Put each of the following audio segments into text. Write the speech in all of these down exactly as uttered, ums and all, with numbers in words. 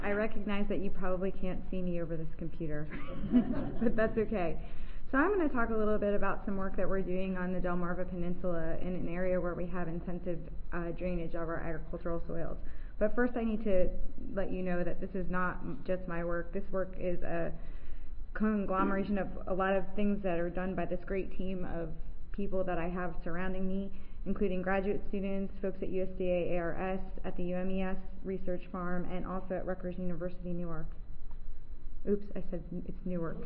I recognize that you probably can't see me over this computer, but that's okay. So I'm going to talk a little bit about some work that we're doing on the Delmarva Peninsula in an area where we have intensive uh, drainage of our agricultural soils. But first I need to let you know that this is not just my work. This work is a conglomeration of a lot of things that are done by this great team of people that I have surrounding me, including graduate students, folks at U S D A A R S, at the U M E S Research Farm, and also at Rutgers University, Newark. Oops, I said it's Newark.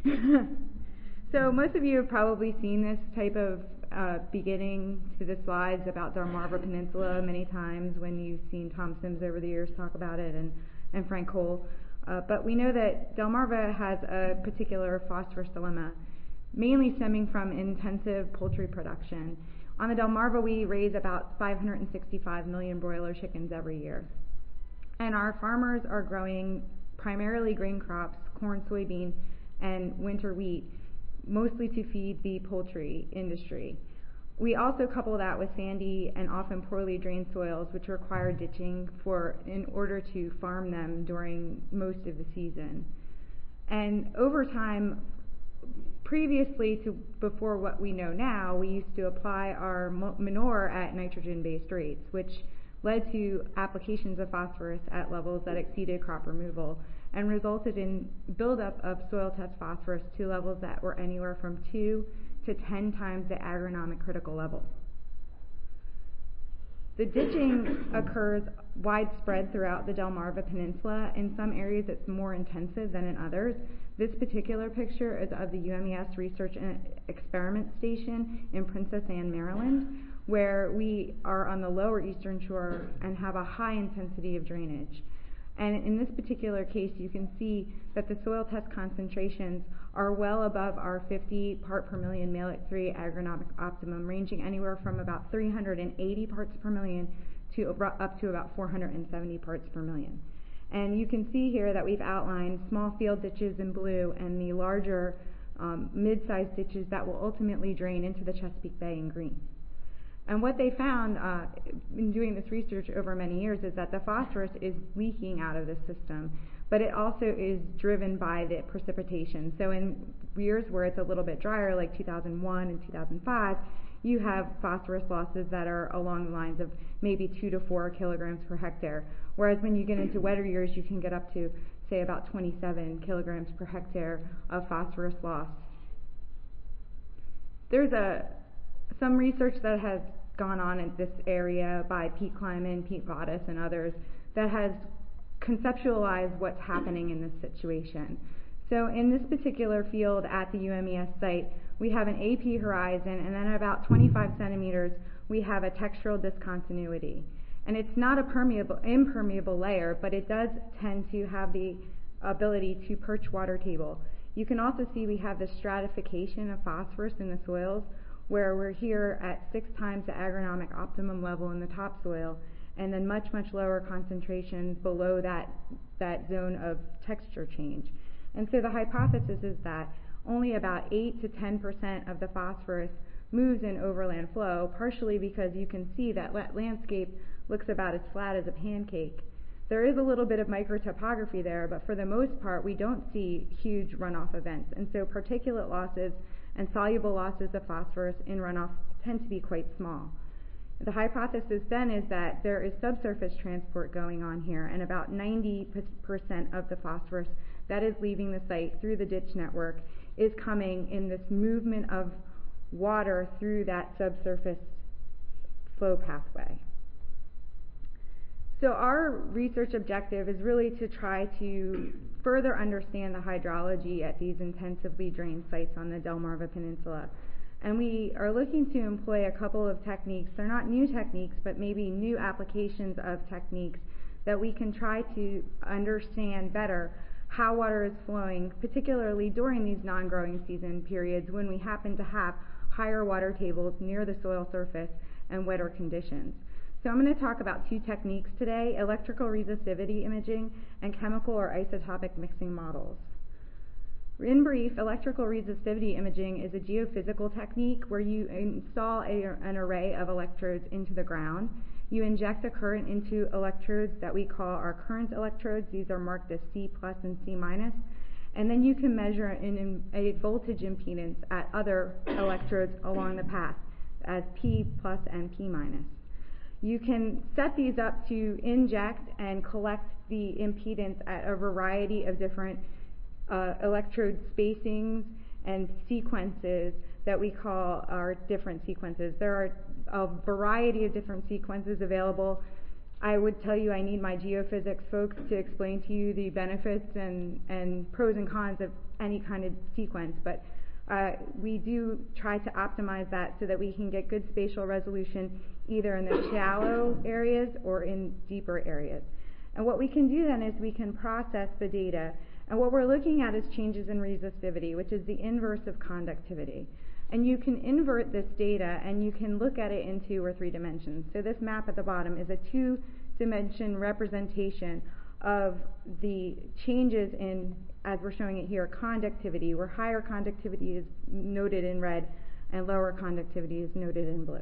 So most of you have probably seen this type of uh, beginning to the slides about Delmarva Peninsula many times when you've seen Tom Sims over the years talk about it, and, and Frank Cole. Uh, but we know that Delmarva has a particular phosphorus dilemma, mainly stemming from intensive poultry production. On the Delmarva, we raise about five hundred sixty-five million broiler chickens every year. And our farmers are growing primarily grain crops, corn, soybean, and winter wheat, mostly to feed the poultry industry. We also couple that with sandy and often poorly drained soils, which require ditching for in order to farm them during most of the season. And over time, previously to before what we know now, we used to apply our manure at nitrogen-based rates, which led to applications of phosphorus at levels that exceeded crop removal and resulted in buildup of soil test phosphorus to levels that were anywhere from two to ten times the agronomic critical level. The ditching occurs widespread throughout the Delmarva Peninsula. In some areas it's more intensive than in others. This particular picture is of the U M E S Research and Experiment Station in Princess Anne, Maryland, where we are on the lower eastern shore and have a high intensity of drainage. And in this particular case, you can see that the soil test concentrations are well above our fifty part per million Mehlich three agronomic optimum, ranging anywhere from about three hundred eighty parts per million to up to about four hundred seventy parts per million. And you can see here that we've outlined small field ditches in blue and the larger um, mid-sized ditches that will ultimately drain into the Chesapeake Bay in green. And what they found uh, in doing this research over many years is that the phosphorus is leaking out of the system, but it also is driven by the precipitation. So in years where it's a little bit drier, like two thousand one and two thousand five, you have phosphorus losses that are along the lines of maybe two to four kilograms per hectare, whereas when you get into wetter years, you can get up to, say, about twenty-seven kilograms per hectare of phosphorus loss. There's a some research that has gone on in this area by Pete Kleiman, Pete Vadas, and others that has conceptualized what's happening in this situation. So in this particular field at the U M E S site, we have an A P horizon, and then at about twenty-five centimeters, we have a textural discontinuity. And it's not a permeable, impermeable layer, but it does tend to have the ability to perch water table. You can also see we have the stratification of phosphorus in the soils, where we're here at six times the agronomic optimum level in the topsoil, and then much, much lower concentrations below that, that zone of texture change. And so the hypothesis is that only about eight to ten percent of the phosphorus moves in overland flow, partially because you can see that la- landscape looks about as flat as a pancake. There is a little bit of microtopography there, but for the most part, we don't see huge runoff events. And so particulate losses and soluble losses of phosphorus in runoff tend to be quite small. The hypothesis then is that there is subsurface transport going on here, and about ninety percent of the phosphorus that is leaving the site through the ditch network is coming in this movement of water through that subsurface flow pathway. So our research objective is really to try to further understand the hydrology at these intensively drained sites on the Delmarva Peninsula. And we are looking to employ a couple of techniques. They're not new techniques, but maybe new applications of techniques that we can try to understand better how water is flowing, particularly during these non-growing season periods when we happen to have higher water tables near the soil surface and wetter conditions. So I'm going to talk about two techniques today: electrical resistivity imaging and chemical or isotopic mixing models. In brief, electrical resistivity imaging is a geophysical technique where you install a, an array of electrodes into the ground. You inject the current into electrodes that we call our current electrodes. These are marked as C plus and C minus. And then you can measure an, a voltage impedance at other electrodes along the path as P plus and P minus. You can set these up to inject and collect the impedance at a variety of different uh, electrode spacings and sequences that we call our different sequences. There are a variety of different sequences available. I would tell you I need my geophysics folks to explain to you the benefits and, and pros and cons of any kind of sequence, but uh, we do try to optimize that so that we can get good spatial resolution either in the shallow areas or in deeper areas. And what we can do then is we can process the data, and what we're looking at is changes in resistivity, which is the inverse of conductivity. And you can invert this data and you can look at it in two or three dimensions. So this map at the bottom is a two-dimension representation of the changes in, as we're showing it here, conductivity, where higher conductivity is noted in red and lower conductivity is noted in blue.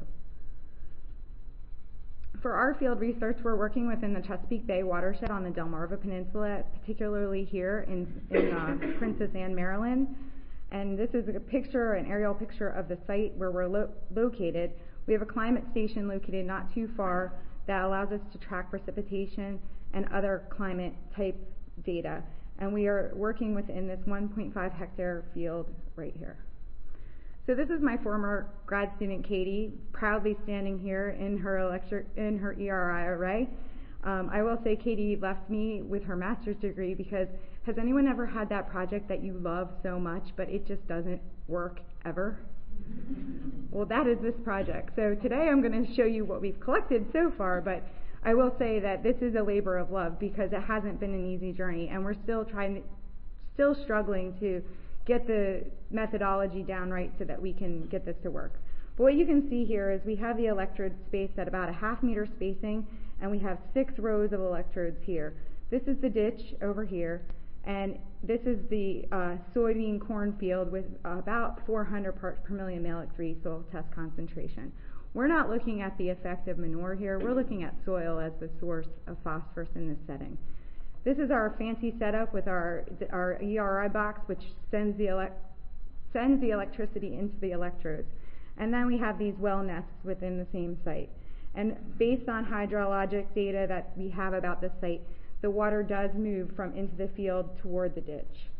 For our field research, we're working within the Chesapeake Bay watershed on the Delmarva Peninsula, particularly here in, in uh, Princess Anne, Maryland. And this is a picture, an aerial picture of the site where we're lo located. We have a climate station located not too far that allows us to track precipitation and other climate type data. And we are working within this one point five hectare field right here. So this is my former grad student, Katie, proudly standing here in her electric, in her E R I array. Um, I will say Katie left me with her master's degree because has anyone ever had that project that you love so much but it just doesn't work ever? Well, that is this project. So today I'm going to show you what we've collected so far, but I will say that this is a labor of love because it hasn't been an easy journey and we're still trying to, still struggling to get the methodology down right so that we can get this to work. But what you can see here is we have the electrodes spaced at about a half meter spacing, and we have six rows of electrodes here. This is the ditch over here, and this is the uh, soybean cornfield with about four hundred parts per million Mehlich three soil test concentration. We're not looking at the effect of manure here, we're looking at soil as the source of phosphorus in this setting. This is our fancy setup with our, our E R I box, which sends the, ele sends the electricity into the electrodes. And then we have these well nests within the same site. And based on hydrologic data that we have about the site, the water does move from into the field toward the ditch.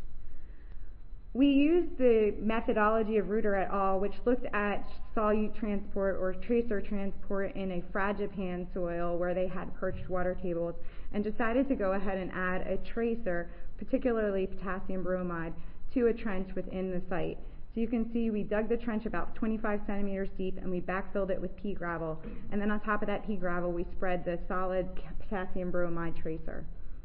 We used the methodology of Reuter et al., which looked at solute transport or tracer transport in a fragipan soil where they had perched water tables, and decided to go ahead and add a tracer, particularly potassium bromide, to a trench within the site. So you can see we dug the trench about twenty-five centimeters deep and we backfilled it with pea gravel, and then on top of that pea gravel we spread the solid potassium bromide tracer.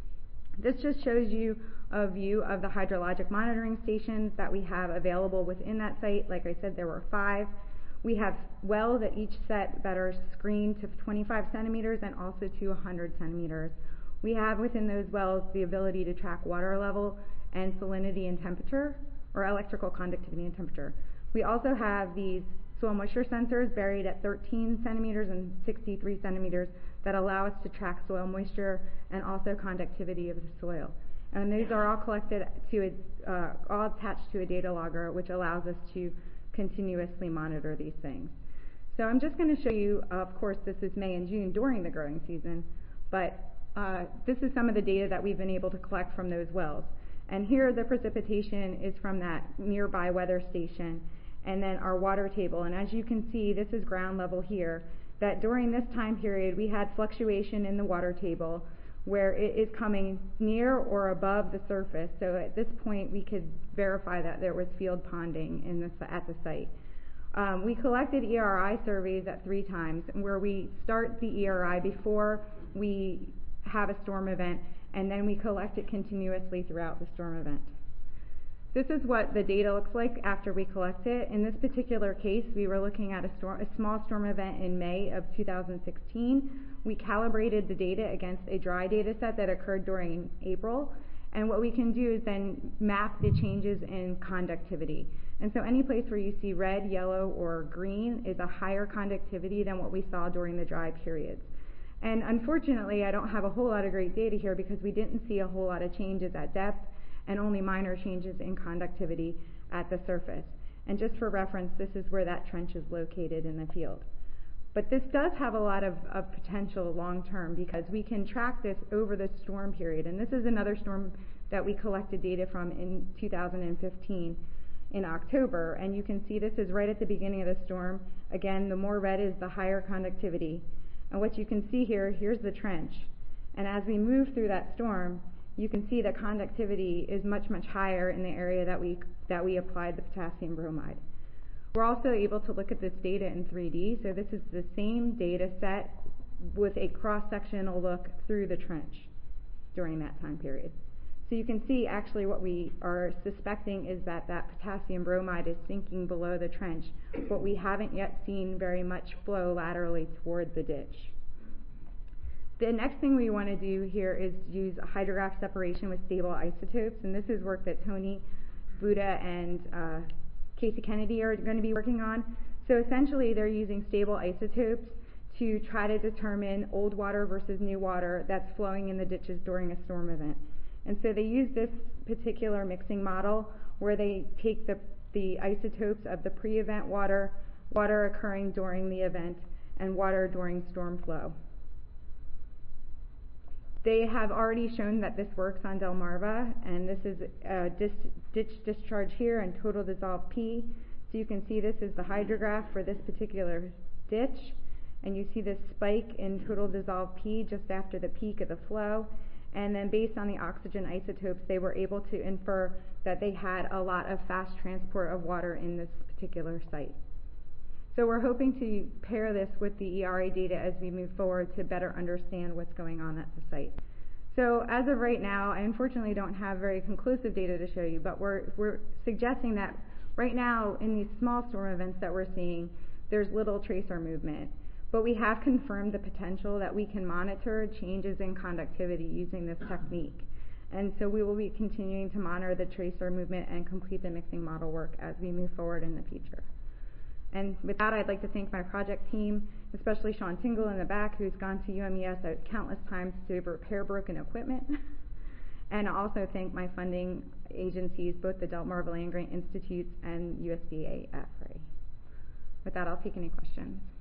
This just shows you a view of the hydrologic monitoring stations that we have available within that site. Like I said, there were five. We have wells at each set that are screened to twenty-five centimeters and also to one hundred centimeters. We have within those wells the ability to track water level and salinity and temperature, or electrical conductivity and temperature. We also have these soil moisture sensors buried at thirteen centimeters and sixty-three centimeters that allow us to track soil moisture and also conductivity of the soil. And these are all collected to a, uh, all attached to a data logger, which allows us to continuously monitor these things. So I'm just going to show you, uh, of course, this is May and June during the growing season, but uh, this is some of the data that we've been able to collect from those wells. And here the precipitation is from that nearby weather station, and then our water table. And as you can see, this is ground level here, that during this time period we had fluctuation in the water table where it is coming near or above the surface. So at this point we could verify that there was field ponding in this, at the site. Um, we collected E R I surveys at three times where we start the E R I before we have a storm event, and then we collect it continuously throughout the storm event. This is what the data looks like after we collect it. In this particular case, we were looking at a, storm, a small storm event in May of two thousand sixteen. We calibrated the data against a dry data set that occurred during April, and what we can do is then map the changes in conductivity. And so any place where you see red, yellow, or green is a higher conductivity than what we saw during the dry periods. And unfortunately, I don't have a whole lot of great data here because we didn't see a whole lot of changes at depth and only minor changes in conductivity at the surface. And just for reference, this is where that trench is located in the field. But this does have a lot of, of potential long term because we can track this over the storm period. And this is another storm that we collected data from in two thousand fifteen in October. And you can see this is right at the beginning of the storm. Again, the more red is the higher conductivity. And what you can see here, here's the trench. And as we move through that storm, you can see the conductivity is much, much higher in the area that we that we applied the potassium bromide. We're also able to look at this data in three D, so this is the same data set with a cross-sectional look through the trench during that time period. So you can see actually what we are suspecting is that that potassium bromide is sinking below the trench, but we haven't yet seen very much flow laterally toward the ditch. The next thing we want to do here is use hydrograph separation with stable isotopes, and this is work that Tony Buda and uh, Casey Kennedy are going to be working on. So essentially they're using stable isotopes to try to determine old water versus new water that's flowing in the ditches during a storm event. And so they use this particular mixing model where they take the, the isotopes of the pre-event water, water occurring during the event, and water during storm flow. They have already shown that this works on Delmarva, and this is a dis ditch discharge here and total dissolved P. So you can see this is the hydrograph for this particular ditch, and you see this spike in total dissolved P just after the peak of the flow. And then based on the oxygen isotopes, they were able to infer that they had a lot of fast transport of water in this particular site. So we're hoping to pair this with the E R A data as we move forward to better understand what's going on at the site. So as of right now, I unfortunately don't have very conclusive data to show you, but we're, we're suggesting that right now in these small storm events that we're seeing, there's little tracer movement. But we have confirmed the potential that we can monitor changes in conductivity using this technique. And so we will be continuing to monitor the tracer movement and complete the mixing model work as we move forward in the future. And with that, I'd like to thank my project team, especially Sean Tingle in the back, who's gone to U M E S at countless times to repair broken equipment. And also thank my funding agencies, both the Delmarva Land Grant Institute and U S D A F R A. With that, I'll take any questions.